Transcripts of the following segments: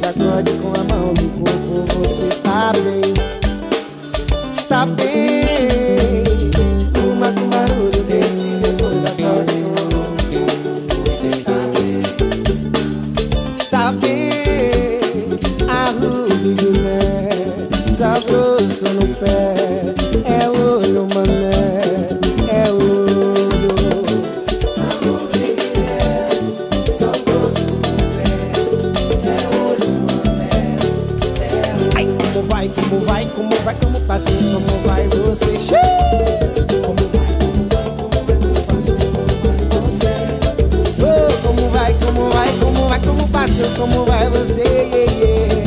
acorde com a mão no corpo. Você tá bem, tá bem. Uma com barulho desse, depois acorde com a mão no corpo. Você tá bem, tá bem. Arrude, né? Sabroso no pé. É olho, mané. É olho. Arrude, né? Sabroso no pé. É olho, mané. É olho. Ai, como vai, como passa, como vai você? Como vai, passou, como vai você? Oh, como vai, como passou, como vai você? Yeah, yeah.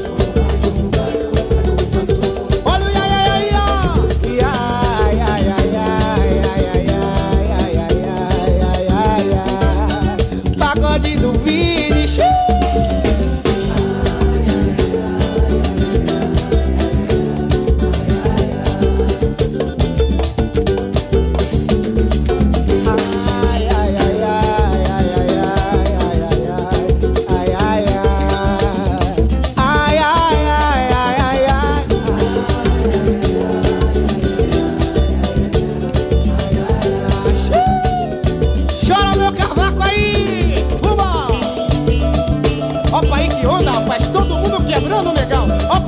Olha o ia, pagode do Vini. Chora meu cavaco aí! Uma! Opa aí que onda, rapaz! Todo mundo quebrando, legal! Opa!